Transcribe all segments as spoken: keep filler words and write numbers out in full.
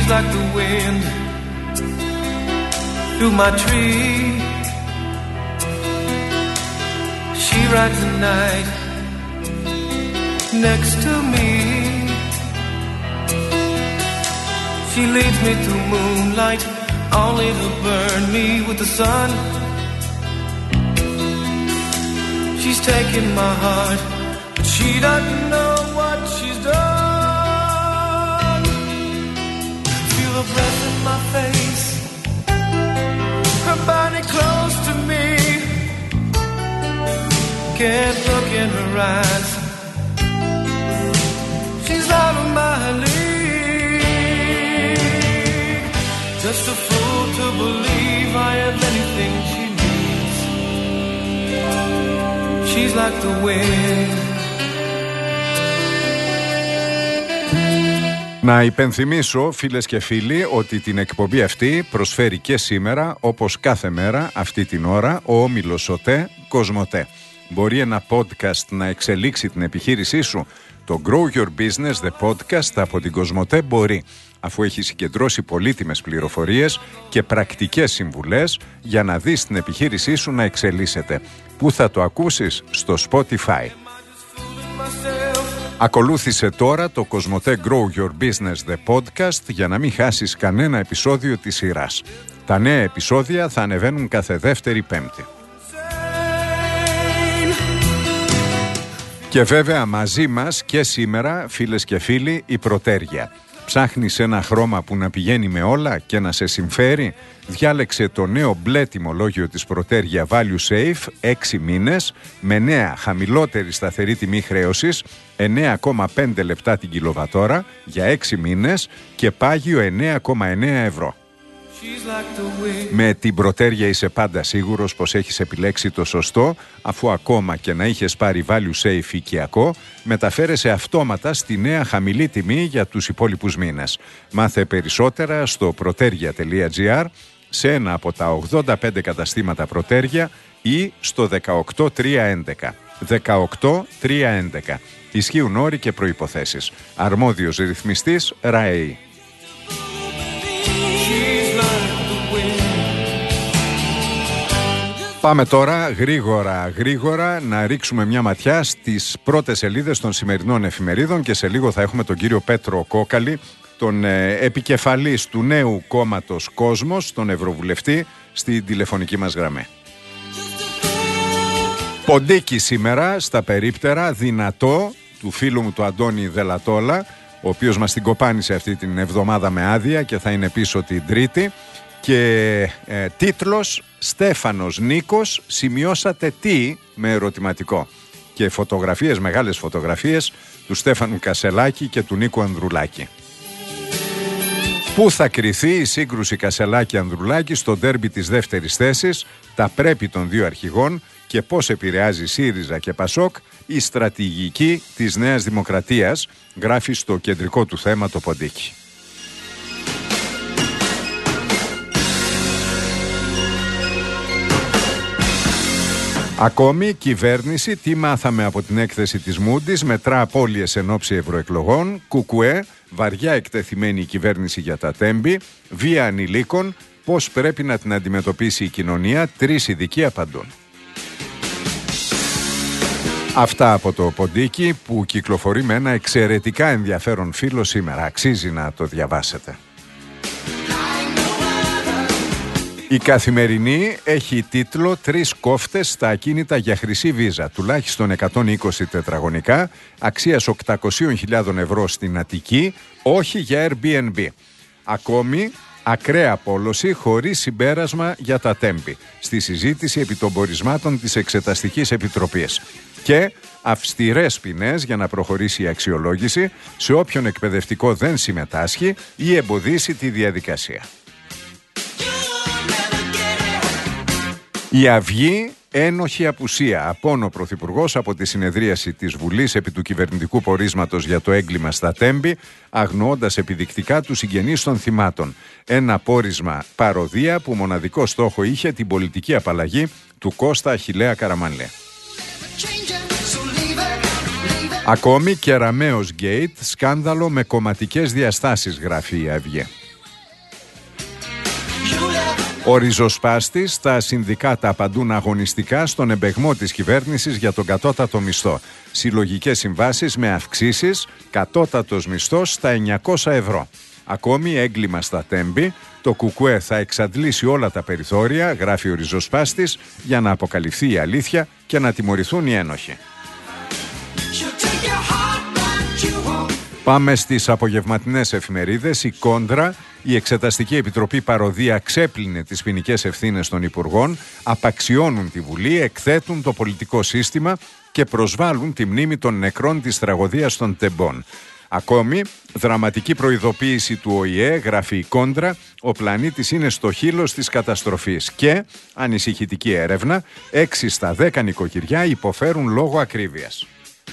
She's like the wind through my tree. She rides the night next to me. She leads me through moonlight, only to burn me with the sun. She's taken my heart, but she doesn't know what she's done. Feel her breath in my face, her body close to me. Can't look in her eyes, she's out of my league. Just a fool to believe I have anything she needs. She's like the wind. Να υπενθυμίσω, φίλες και φίλοι, ότι την εκπομπή αυτή προσφέρει και σήμερα, όπως κάθε μέρα, αυτή την ώρα, ο όμιλος ΟΤΕ Κοσμοτέ. Μπορεί ένα podcast να εξελίξει την επιχείρησή σου? Το Grow Your Business, the podcast από την Κοσμοτέ μπορεί, αφού έχει συγκεντρώσει πολύτιμες πληροφορίες και πρακτικές συμβουλές για να δεις την επιχείρησή σου να εξελίσσεται. Πού θα το ακούσεις? Στο Spotify. Ακολούθησε τώρα το Κοσμοτέ Grow Your Business, the podcast, για να μην χάσεις κανένα επεισόδιο της σειράς. Τα νέα επεισόδια θα ανεβαίνουν κάθε δεύτερη Πέμπτη. Και βέβαια μαζί μας και σήμερα, φίλες και φίλοι, η Προτέργεια. Ψάχνεις ένα χρώμα που να πηγαίνει με όλα και να σε συμφέρει? Διάλεξε το νέο μπλε τιμολόγιο της Προτέργεια Value Safe, έξι μήνες, με νέα χαμηλότερη σταθερή τιμή χρέωσης, εννέα κόμμα πέντε λεπτά την κιλοβατόρα για έξι μήνες και πάγιο εννέα κόμμα εννέα ευρώ. Με την Προτέργεια είσαι πάντα σίγουρος πως έχεις επιλέξει το σωστό, αφού ακόμα και να είχες πάρει Value Safe οικιακό, μεταφέρεσαι αυτόματα στη νέα χαμηλή τιμή για τους υπόλοιπους μήνες. Μάθε περισσότερα στο protergia τελεία gr, σε ένα από τα ογδόντα πέντε καταστήματα Προτέργεια ή στο δεκαοκτώ τρία έντεκα. δεκαοκτώ τρία έντεκα. Ισχύουν όροι και προϋποθέσεις. Αρμόδιος ρυθμιστής ΡΑΕΗ. Πάμε τώρα γρήγορα γρήγορα να ρίξουμε μια ματιά στις πρώτες σελίδες των σημερινών εφημερίδων και σε λίγο θα έχουμε τον κύριο Πέτρο Κόκαλη, τον ε, επικεφαλής του νέου κόμματος Κόσμος, τον Ευρωβουλευτή, στην τηλεφωνική μας γραμμή. Ποντίκι σήμερα στα περίπτερα, δυνατό, του φίλου μου του Αντώνη Δελατόλα, ο οποίος μας την κοπάνισε αυτή την εβδομάδα με άδεια και θα είναι πίσω την Τρίτη. Και ε, τίτλος «Στέφανος Νίκος, σημειώσατε τι?» με ερωτηματικό. Και φωτογραφίες, μεγάλες φωτογραφίες του Στέφανου Κασελάκη και του Νίκου Ανδρουλάκη. Πού θα κριθεί η σύγκρουση Κασελάκη-Ανδρουλάκη στο ντέρμπι της δεύτερης θέσης, τα πρέπει των δύο αρχηγών και πώς επηρεάζει ΣΥΡΙΖΑ και ΠΑΣΟΚ η στρατηγική της Νέας Δημοκρατίας, γράφει στο κεντρικό του θέμα το Ποντίκι. Ακόμη, κυβέρνηση, τι μάθαμε από την έκθεση της Moody's, μετρά απώλειες εν ώψη ευρωεκλογών, κουκουέ, βαριά εκτεθειμένη η κυβέρνηση για τα τέμπη, βία ανηλίκων, πώς πρέπει να την αντιμετωπίσει η κοινωνία, τρεις ειδικοί απαντούν. Αυτά από το Ποντίκι που κυκλοφορεί με ένα εξαιρετικά ενδιαφέρον φύλλο σήμερα, αξίζει να το διαβάσετε. Η Καθημερινή έχει τίτλο «Τρεις κόφτες στα ακίνητα για χρυσή βίζα», τουλάχιστον εκατόν είκοσι τετραγωνικά, αξίας οκτακόσιες χιλιάδες ευρώ στην Αττική, όχι για Airbnb. Ακόμη, ακραία απόλωση χωρίς συμπέρασμα για τα τέμπη, στη συζήτηση επί των πορισμάτων της Εξεταστικής Επιτροπής. Και αυστηρές ποινές για να προχωρήσει η αξιολόγηση σε όποιον εκπαιδευτικό δεν συμμετάσχει ή εμποδίσει τη διαδικασία. Η Αυγή, ένοχη απουσία. Απόν ο Πρωθυπουργός από τη συνεδρίαση της Βουλής επί του κυβερνητικού πορίσματος για το έγκλημα στα τέμπη, αγνοώντας επιδεικτικά τους συγγενείς των θυμάτων. Ένα πόρισμα παροδία που μοναδικό στόχο είχε την πολιτική απαλλαγή του Κώστα Αχιλλέα Καραμανλή. Ακόμη, Κεραμέως Γκέιτ, σκάνδαλο με κομματικές διαστάσεις, γράφει η Αυγή. Ο ριζοσπάστης, στα συνδικάτα απαντούν αγωνιστικά στον εμπεγμό της κυβέρνησης για τον κατώτατο μισθό. Συλλογικές συμβάσεις με αυξήσεις, κατώτατος μισθός στα εννιακόσια ευρώ. Ακόμη έγκλημα στα Τέμπη, το Κουκουέ θα εξαντλήσει όλα τα περιθώρια, γράφει ο ριζοσπάστης, για να αποκαλυφθεί η αλήθεια και να τιμωρηθούν οι ένοχοι. Πάμε στις απογευματινές εφημερίδες. Η Κόντρα, η Εξεταστική Επιτροπή Παροδία ξέπλυνε τις ποινικές ευθύνες των Υπουργών, απαξιώνουν τη Βουλή, εκθέτουν το πολιτικό σύστημα και προσβάλλουν τη μνήμη των νεκρών της τραγωδίας των Τεμπών. Ακόμη, δραματική προειδοποίηση του Ο Η Ε, γράφει η Κόντρα, ο πλανήτης είναι στο χείλος της καταστροφής και, ανησυχητική έρευνα, έξι στα δέκα νοικοκυριά υποφέρουν λόγω ακρίβειας.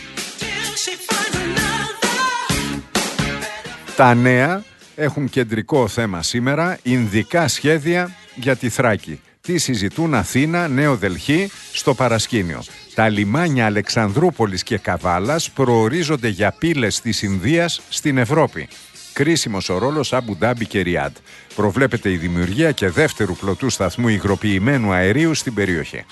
Τα νέα έχουν κεντρικό θέμα σήμερα, ινδικά σχέδια για τη Θράκη. Τι συζητούν Αθήνα, Νέο Δελχή στο παρασκήνιο. Τα λιμάνια Αλεξανδρούπολης και Καβάλας προορίζονται για πύλες της Ινδίας στην Ευρώπη. Κρίσιμος ο ρόλος Αμπου Ντάμπι και Ριάντ. Προβλέπεται η δημιουργία και δεύτερου πλωτού σταθμού υγροποιημένου αερίου στην περιοχή.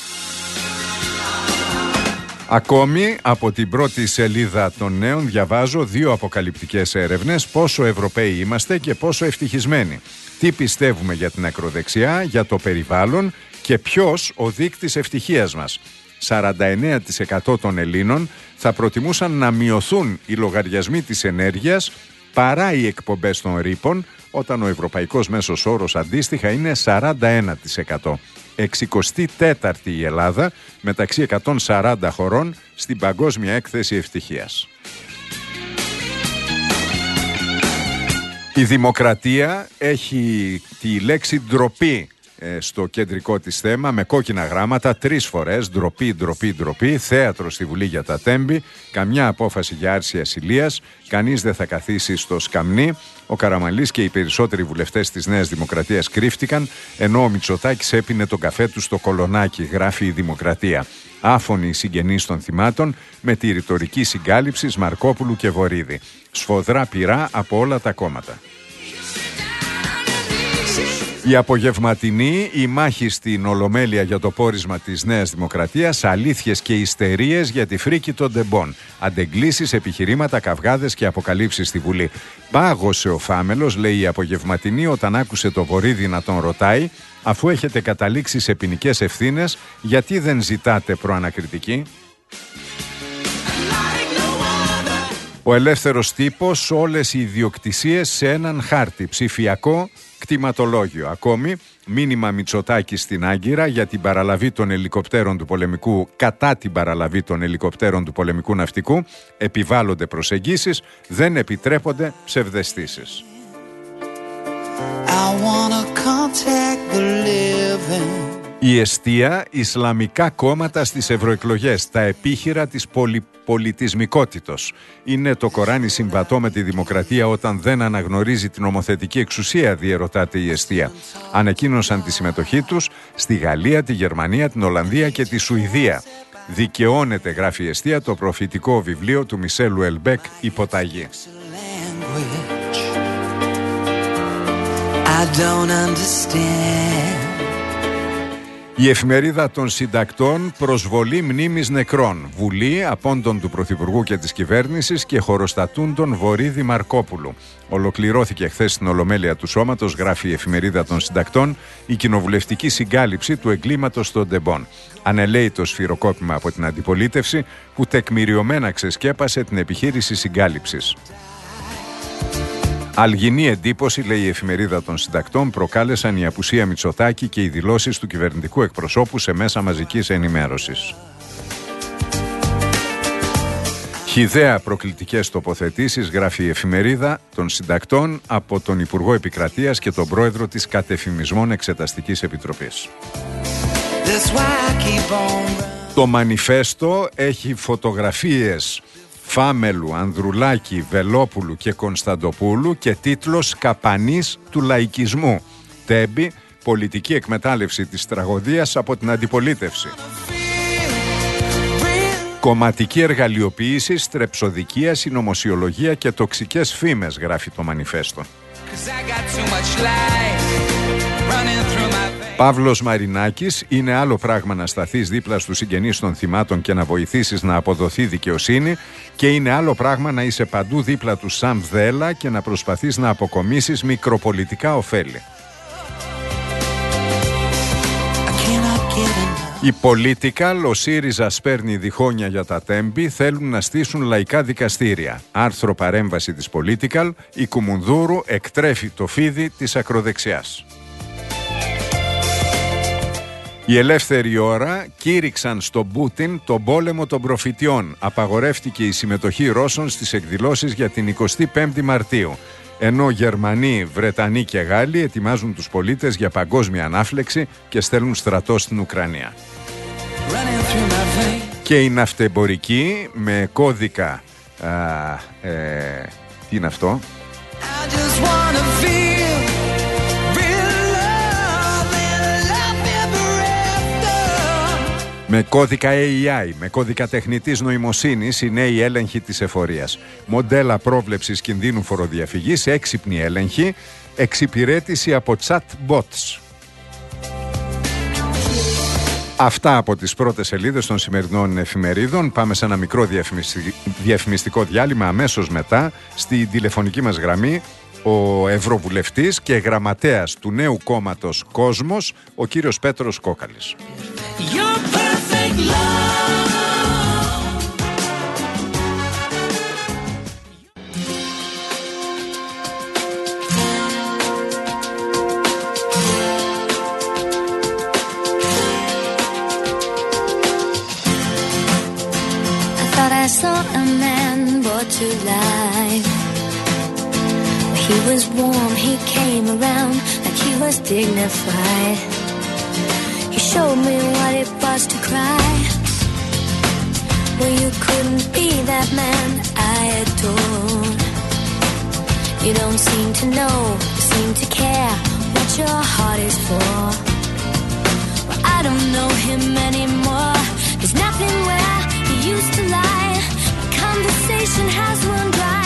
Ακόμη, από την πρώτη σελίδα των νέων διαβάζω δύο αποκαλυπτικές έρευνες, πόσο Ευρωπαίοι είμαστε και πόσο ευτυχισμένοι. Τι πιστεύουμε για την ακροδεξιά, για το περιβάλλον και ποιος ο δείκτης ευτυχίας μας. σαράντα εννέα τοις εκατό των Ελλήνων θα προτιμούσαν να μειωθούν οι λογαριασμοί της ενέργειας παρά οι εκπομπές των ρήπων, όταν ο ευρωπαϊκός μέσος όρος αντίστοιχα είναι σαράντα ένα τοις εκατό. εξηκοστή τέταρτη η Ελλάδα μεταξύ εκατόν σαράντα χωρών στην Παγκόσμια Έκθεση Ευτυχίας. Η Δημοκρατία έχει τη λέξη ντροπή στο κεντρικό της θέμα με κόκκινα γράμματα τρεις φορές, ντροπή, ντροπή, ντροπή, θέατρο στη Βουλή για τα Τέμπη, καμιά απόφαση για άρση ασυλίας, κανείς δεν θα καθίσει στο σκαμνί. Ο Καραμανλής και οι περισσότεροι βουλευτές της Νέας Δημοκρατίας κρύφτηκαν, ενώ ο Μητσοτάκης έπινε τον καφέ του στο κολονάκι, γράφει η Δημοκρατία. Άφωνοι οι συγγενείς των θυμάτων με τη ρητορική συγκάλυψη Μαρκόπουλου και Βορίδη. Σφοδρά πυρά από όλα τα κόμματα. Η απογευματινή, η μάχη στην Ολομέλεια για το πόρισμα της Νέας Δημοκρατίας, αλήθειες και ιστερίες για τη φρίκη των Τεμπών. Αντεγκλήσεις, επιχειρήματα, καυγάδες και αποκαλύψεις στη Βουλή. Πάγωσε ο Φάμελος, λέει η απογευματινή, όταν άκουσε το Βορίδη να τον ρωτάει, αφού έχετε καταλήξει σε ποινικές ευθύνες, γιατί δεν ζητάτε προανακριτική? Ο ελεύθερος τύπος, όλες οι ιδιοκτησίες σε έναν χάρτη, ψηφιακό κτηματολόγιο. Ακόμη, μήνυμα Μητσοτάκη στην Άγκυρα για την παραλαβή των ελικοπτέρων του πολεμικού, κατά την παραλαβή των ελικοπτέρων του πολεμικού ναυτικού, επιβάλλονται προσεγγίσεις, δεν επιτρέπονται ψευδαισθήσεις. Η εστία, Ισλαμικά κόμματα στις ευρωεκλογές, τα επίχειρα της πολυπολιτισμικότητος. Είναι το Κοράνι συμβατό με τη δημοκρατία όταν δεν αναγνωρίζει την νομοθετική εξουσία, διερωτάται η εστία. Ανακοίνωσαν τη συμμετοχή τους στη Γαλλία, τη Γερμανία, την Ολλανδία και τη Σουηδία. Δικαιώνεται, γράφει η εστία, το προφητικό βιβλίο του Μισελ Ελμπέκ, «Υποταγή». I don't understand. Η εφημερίδα των συντακτών, προσβολή μνήμης νεκρών. Βουλή, απόντων του Πρωθυπουργού και της κυβέρνησης και χωροστατούντων Βορίδη Μαρκόπουλου. Ολοκληρώθηκε χθες στην Ολομέλεια του Σώματος, γράφει η εφημερίδα των συντακτών, η κοινοβουλευτική συγκάλυψη του εγκλήματος των Τεμπών. Ανελαίει το σφυροκόπημα από την αντιπολίτευση που τεκμηριωμένα ξεσκέπασε την επιχείρηση συγκάλυψης. Αλγινή εντύπωση, λέει η εφημερίδα των συντακτών, προκάλεσαν η απουσία Μητσοτάκη και οι δηλώσεις του κυβερνητικού εκπροσώπου σε μέσα μαζικής ενημέρωσης. Χυδαία προκλητικές τοποθετήσεις, γράφει η εφημερίδα των συντακτών, από τον Υπουργό Επικρατείας και τον Πρόεδρο της Κατεφημισμών Εξεταστικής Επιτροπής. Το μανιφέστο έχει φωτογραφίες Φάμελου, Ανδρουλάκη, Βελόπουλου και Κωνσταντοπούλου και τίτλος «Καπανής του λαϊκισμού». Τέμπη, πολιτική εκμετάλλευση της τραγωδίας από την αντιπολίτευση. Κομματική εργαλειοποίηση, στρεψοδικία, συνωμοσιολογία και τοξικές φήμες, γράφει το μανιφέστο. Παύλος Μαρινάκης: είναι άλλο πράγμα να σταθείς δίπλα στους συγγενείς των θυμάτων και να βοηθήσεις να αποδοθεί δικαιοσύνη, και είναι άλλο πράγμα να είσαι παντού δίπλα του σαν δέλα και να προσπαθείς να αποκομίσεις μικροπολιτικά ωφέλη. Η Political, ο ΣΥΡΙΖΑ σπέρνει διχόνια για τα τέμπη, θέλουν να στήσουν λαϊκά δικαστήρια. Άρθρο παρέμβαση της Political, η Κουμουνδούρου εκτρέφει το φίδι της ακροδεξιάς. Η Ελεύθερη Ώρα: κήρυξαν στον Πούτιν τον πόλεμο των προφητιών. Απαγορεύτηκε η συμμετοχή Ρώσων στις εκδηλώσεις για την εικοστή πέμπτη Μαρτίου. Ενώ Γερμανοί, Βρετανοί και Γάλλοι ετοιμάζουν τους πολίτες για παγκόσμια ανάφλεξη και στέλνουν στρατό στην Ουκρανία. Και η ναυτεμπορική με κώδικα... Α, ε, τι είναι αυτό? Με κώδικα έι άι, με κώδικα τεχνητής νοημοσύνης, οι νέοι έλεγχοι της εφορίας. Μοντέλα πρόβλεψης κινδύνου φοροδιαφυγής, έξυπνη έλεγχη, εξυπηρέτηση από chat-bots. Αυτά από τις πρώτες σελίδες των σημερινών εφημερίδων. Πάμε σε ένα μικρό διαφημιστικό διάλειμμα. Αμέσως μετά, στη τηλεφωνική μας γραμμή, ο Ευρωβουλευτής και γραμματέας του νέου κόμματος Κόσμος, ο κύριος Πέτρος Κόκαλης. I saw a man brought to life. He was warm, he came around like he was dignified. He showed me what it was to cry. Well, you couldn't be that man I adored. You don't seem to know, seem to care what your heart is for. Well, I don't know him anymore. There's nothing where he used to lie. Conversation has run dry.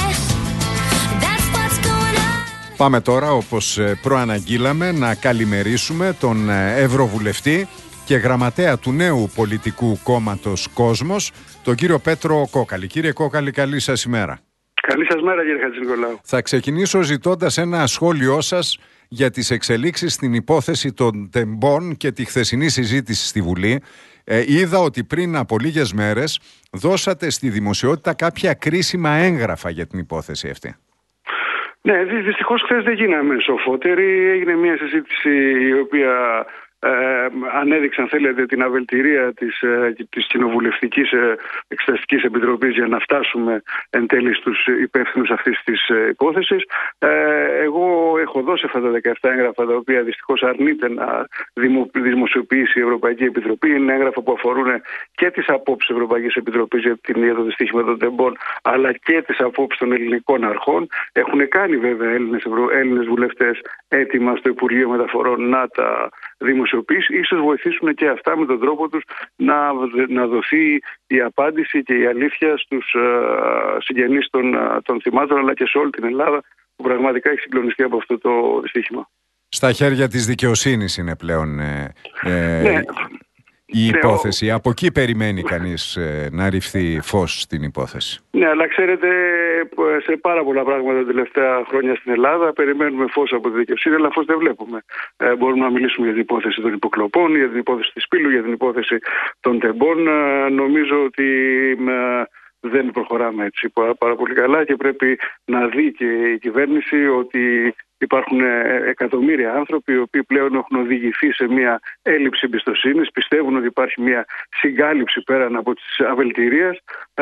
That's what's going on. Πάμε τώρα, όπως προαναγγείλαμε, να καλημερίσουμε τον Ευρωβουλευτή και γραμματέα του νέου πολιτικού κόμματος Κόσμος, τον κύριο Πέτρο Κόκαλη. Κύριε Κόκαλη, καλή σας ημέρα. Καλή σας μέρα, κύριε Χατζηνικολάου. Θα ξεκινήσω ζητώντας ένα σχόλιο σας για τις εξελίξεις στην υπόθεση των τεμπών και τη χθεσινή συζήτηση στη Βουλή. Ε, είδα ότι πριν από λίγες μέρες δώσατε στη δημοσιότητα κάποια κρίσιμα έγγραφα για την υπόθεση αυτή. Ναι, δυστυχώς χθες δεν γίναμε σοφότεροι. Έγινε μια συζήτηση η οποία ε, ανέδειξαν, θέλετε, την αβελτηρία της, ε, της Κοινοβουλευτικής ε, Εξεταστικής Επιτροπής για να φτάσουμε εν τέλει στους υπεύθυνους αυτής της ε, υπόθεσης. Ε, εγώ έχω δώσει αυτά τα δεκαεπτά έγγραφα, τα οποία δυστυχώς αρνείται να δημο, δημοσιοποιήσει η Ευρωπαϊκή Επιτροπή. Είναι έγγραφα που αφορούν και τις απόψεις της Ευρωπαϊκής Επιτροπής για, την, για το δυστύχημα των τεμπών, αλλά και τις απόψεις των ελληνικών αρχών. Έχουν κάνει βέβαια Έλληνες, Ευρω... Έλληνες βουλευτές έτοιμα στο Υπουργείο Μεταφορών να τα δημοσιοποιήσει. Ίσως βοηθήσουν και αυτά με τον τρόπο τους να, να δοθεί η απάντηση και η αλήθεια στους uh, συγγενείς των, uh, των θυμάτων, αλλά και σε όλη την Ελλάδα που πραγματικά έχει συγκλονιστεί από αυτό το δυστύχημα. Στα χέρια της δικαιοσύνης είναι πλέον ε, ε, ναι. η υπόθεση. Ναι, ο... Από εκεί περιμένει κανείς ε, να ρηφθεί φως στην υπόθεση. Ναι, αλλά ξέρετε, σε πάρα πολλά πράγματα τα τελευταία χρόνια στην Ελλάδα περιμένουμε φως από τη δικαιοσύνη, αλλά φως δεν βλέπουμε. Ε, μπορούμε να μιλήσουμε για την υπόθεση των υποκλοπών, για την υπόθεση της Πύλου, για την υπόθεση των τεμπών. Ε, νομίζω ότι ε, δεν προχωράμε έτσι πάρα πολύ καλά και πρέπει να δει και η κυβέρνηση ότι υπάρχουν εκατομμύρια άνθρωποι οι οποίοι πλέον έχουν οδηγηθεί σε μια έλλειψη εμπιστοσύνης, πιστεύουν ότι υπάρχει μια συγκάλυψη πέραν από τις αβελτηρίες ε,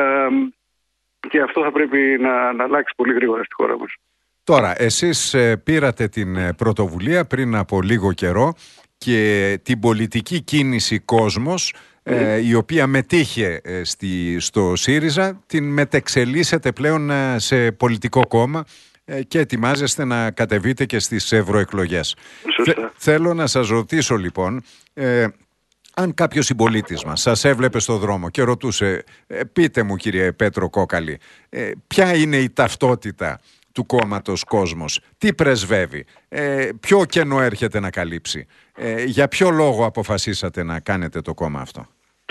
και αυτό θα πρέπει να, να αλλάξει πολύ γρήγορα στη χώρα μας. Τώρα, εσείς πήρατε την πρωτοβουλία πριν από λίγο καιρό και την πολιτική κίνηση Κόσμος, mm. ε, η οποία μετήχε ε, στη, στο ΣΥΡΙΖΑ, την μετεξελίσσετε πλέον ε, σε πολιτικό κόμμα και ετοιμάζεστε να κατεβείτε και στις ευρωεκλογές. Θε, θέλω να σας ρωτήσω λοιπόν, ε, Αν κάποιος συμπολίτης μας σας έβλεπε στο δρόμο και ρωτούσε, ε, πείτε μου κύριε Πέτρο Κόκαλη, ε, ποια είναι η ταυτότητα του κόμματος Κόσμος, τι πρεσβεύει, ε, ποιο κενό έρχεται να καλύψει, ε, για ποιο λόγο αποφασίσατε να κάνετε το κόμμα αυτό?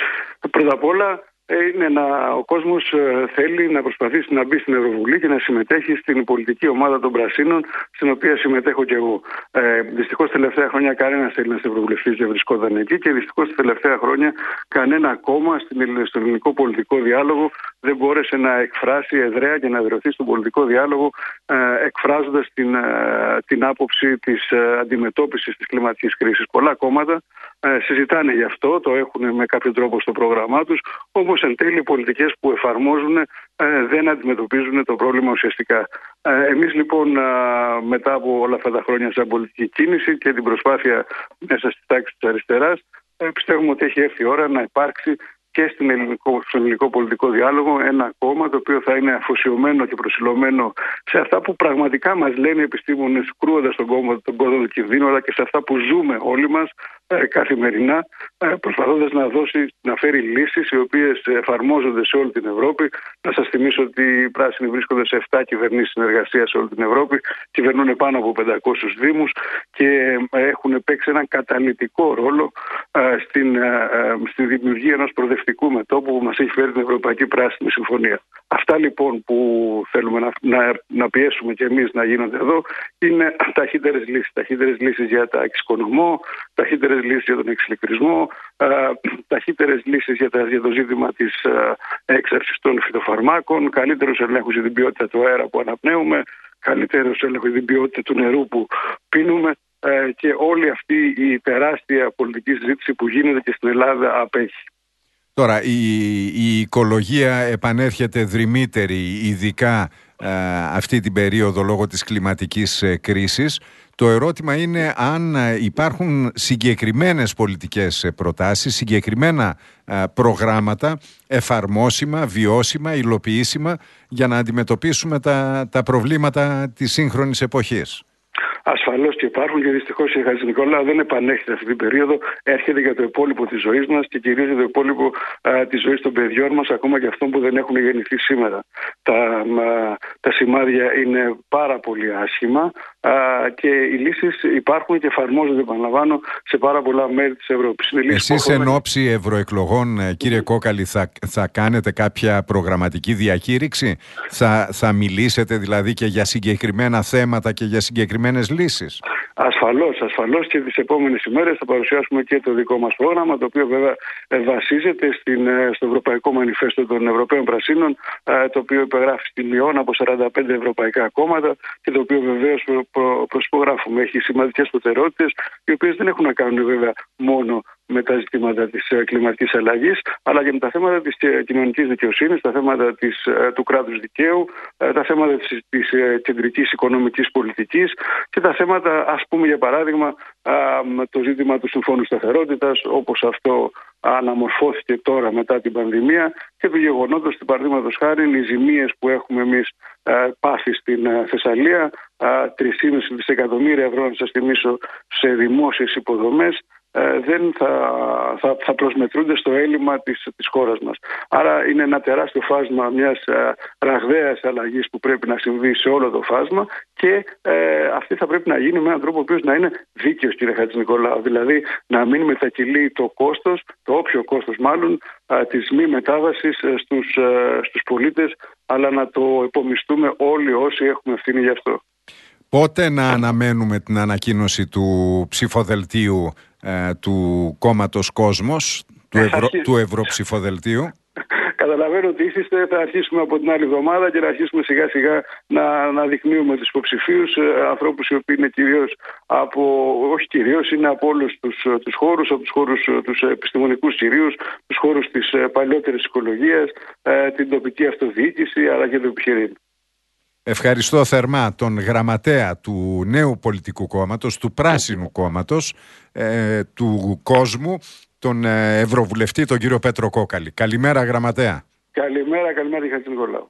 Πρώτα απ' όλα, είναι να, ο κόσμος θέλει να προσπαθήσει να μπει στην Ευρωβουλή και να συμμετέχει στην πολιτική ομάδα των Πρασίνων, στην οποία συμμετέχω και εγώ. Ε, δυστυχώς τελευταία χρόνια κανένας Έλληνας ευρωβουλευτής δεν βρισκόταν εκεί και δυστυχώς τα τελευταία χρόνια κανένα κόμμα στον ελληνικό πολιτικό διάλογο δεν μπόρεσε να εκφράσει εδραία και να εδραιωθεί στον πολιτικό διάλογο, ε, εκφράζοντας την, ε, την άποψη της ε, αντιμετώπισης της κλιματικής κρίσης. Πολλά κόμματα ε, συζητάνε γι' αυτό, το έχουν με κάποιο τρόπο στο πρόγραμμά τους, όμως εν τέλει οι πολιτικές που εφαρμόζουν ε, δεν αντιμετωπίζουν το πρόβλημα ουσιαστικά. Ε, εμείς λοιπόν ε, μετά από όλα αυτά τα χρόνια σαν πολιτική κίνηση και την προσπάθεια μέσα στη τάξη της αριστεράς, ε, πιστεύουμε ότι έχει έρθει η ώρα να υπάρξει και στην ελληνικό, στον ελληνικό πολιτικό διάλογο ένα κόμμα το οποίο θα είναι αφοσιωμένο και προσιλωμένο σε αυτά που πραγματικά μας λένε οι επιστήμονες, κρούοντας τον κόμμα, τον κόδωνα του κινδύνου, αλλά και σε αυτά που ζούμε όλοι μας ε, καθημερινά, ε, προσπαθώντας να δώσει, να φέρει λύσεις οι οποίες εφαρμόζονται σε όλη την Ευρώπη. Να σας θυμίσω ότι οι πράσινοι βρίσκονται σε επτά κυβερνήσεις συνεργασίας σε όλη την Ευρώπη, κυβερνούν πάνω από πεντακόσιους δήμους και ε, έχουν παίξει έναν καταλυτικό ρόλο ε, στην, ε, ε, στη δημιουργία ενός προοδευτικού μετώπου που μας έχει φέρει την Ευρωπαϊκή Πράσινη Συμφωνία. Αυτά λοιπόν που θέλουμε να, να, να πιέσουμε και εμείς να γίνονται εδώ είναι ταχύτερες λύσεις. Ταχύτερες λύσεις για τα εξοικονομώ, ταχύτερες λύσεις για τον εξηλεκτρισμό, ε, ταχύτερες λύσεις για, τα, για το ζήτημα της ε, έξαρσης των φυτοφαρμάκων, καλύτερους ελέγχους για την ποιότητα του αέρα που αναπνέουμε, καλύτερους ελέγχους για την ποιότητα του νερού που πίνουμε. Ε, και όλη αυτή η τεράστια πολιτική συζήτηση που γίνεται και στην Ελλάδα απέχει. Τώρα η, η οικολογία επανέρχεται δρυμύτερη, ειδικά ε, αυτή την περίοδο λόγω της κλιματικής ε, κρίσης. Το ερώτημα είναι αν υπάρχουν συγκεκριμένες πολιτικές προτάσεις, συγκεκριμένα ε, προγράμματα εφαρμόσιμα, βιώσιμα, υλοποιήσιμα για να αντιμετωπίσουμε τα, τα προβλήματα της σύγχρονης εποχής. Ασφαλώς και υπάρχουν και δυστυχώς η Χατζηνικολάου δεν επανέρχεται αυτή την περίοδο. Έρχεται για το υπόλοιπο της ζωής μας και κυρίως για το υπόλοιπο α, της ζωής των παιδιών μας, ακόμα και αυτών που δεν έχουν γεννηθεί σήμερα. Τα, α, τα σημάδια είναι πάρα πολύ άσχημα α, και οι λύσεις υπάρχουν και εφαρμόζονται, επαναλαμβάνω, σε πάρα πολλά μέρη της Ευρώπης. Εσείς εν ώψη ευρωεκλογών, κύριε Κόκαλη, θα, θα κάνετε κάποια προγραμματική διακήρυξη? Θα, θα μιλήσετε δηλαδή και για συγκεκριμένα θέματα και για συγκεκριμένες λύσεις? Ασφαλώς, ασφαλώς και τις επόμενες ημέρες θα παρουσιάσουμε και το δικό μας πρόγραμμα, το οποίο βέβαια βασίζεται στην, στο Ευρωπαϊκό Μανιφέστο των Ευρωπαίων Πρασίνων, το οποίο υπεγράφει στη Λιόν από σαράντα πέντε ευρωπαϊκά κόμματα και το οποίο βεβαίως προ, προσπογράφουμε. Έχει σημαντικές προτεραιότητες, οι οποίες δεν έχουν να κάνουν βέβαια μόνο με τα ζητήματα της κλιματικής αλλαγής, αλλά και με τα θέματα της κοινωνικής δικαιοσύνης, τα θέματα της, του κράτους δικαίου, τα θέματα της, της κεντρικής οικονομικής πολιτικής και τα θέματα, ας πούμε για παράδειγμα, το ζήτημα του Συμφώνου Σταθερότητας, όπως αυτό αναμορφώθηκε τώρα μετά την πανδημία, και του γεγονότος, παραδείγματος χάρη, οι ζημίες που έχουμε εμείς πάθει στην Θεσσαλία, τρία κόμμα πέντε δισεκατομμύρια ευρώ, να σας θυμίσω, σε δημόσιες υποδομές, δεν θα, θα, θα προσμετρούνται στο έλλειμμα της, της χώρας μας. Άρα είναι ένα τεράστιο φάσμα μιας α, ραγδαίας αλλαγής που πρέπει να συμβεί σε όλο το φάσμα και ε, αυτή θα πρέπει να γίνει με έναν τρόπο ο οποίος να είναι δίκαιος, κύριε Χατζηνικολάου. Δηλαδή να μην μετακυλεί το κόστος, το όποιο κόστος μάλλον, α, της μη μετάβασης στους, α, στους πολίτες, αλλά να το υπομισθούμε όλοι όσοι έχουμε ευθύνη γι' αυτό. Πότε να αναμένουμε την ανακοίνωση του ψηφοδελτίου ε, του κόμματος Κόσμος, του, Ευρω... του Ευρωψηφοδελτίου? Καταλαβαίνω ότι ήσυστε, θα αρχίσουμε από την άλλη εβδομάδα και να αρχίσουμε σιγά σιγά να, να δεικνύουμε τους υποψηφίους, ε, ανθρώπους οι οποίοι είναι κυρίως από, όχι κυρίως, είναι από όλους τους, τους χώρους, από τους χώρους τους επιστημονικούς κυρίως, τους χώρους της ε, παλιότερης οικολογίας, ε, την τοπική αυτοδιοίκηση αλλά και το επιχειρήν. Ευχαριστώ θερμά τον γραμματέα του νέου πολιτικού κόμματος, του Πράσινου κόμματος, ε, του Κόσμου, τον ε, Ευρωβουλευτή, τον κύριο Πέτρο Κόκαλη. Καλημέρα, γραμματέα. Καλημέρα, καλημέρα, κύριε Χατζηνικολάου.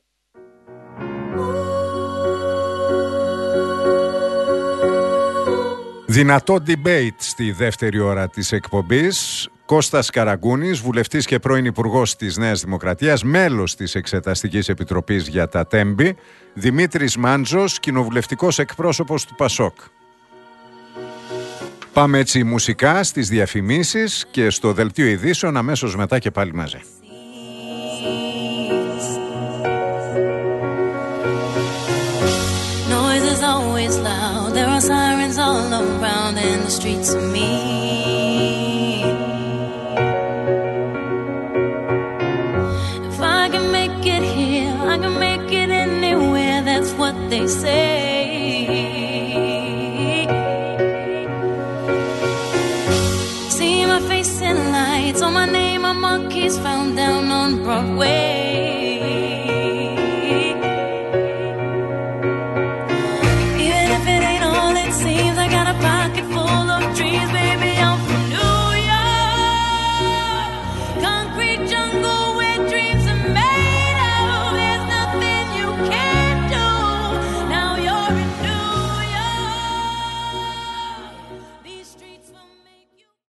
Δυνατό debate στη δεύτερη ώρα της εκπομπής. Κώστας Καραγκούνης, βουλευτής και πρώην υπουργός της Νέας Δημοκρατίας, μέλος της Εξεταστικής Επιτροπής για τα Τέμπη. Δημήτρης Μάντζος, κοινοβουλευτικός εκπρόσωπος του Πασόκ. Πάμε έτσι μουσικά στις διαφημίσεις και στο δελτίο ειδήσεων αμέσως μετά και πάλι μαζί. Noise is always loud. There are sirens all around and the streets are mean. If I can make it here, I can make it anywhere. That's what they say. See my face in lights, on my name a monkey's found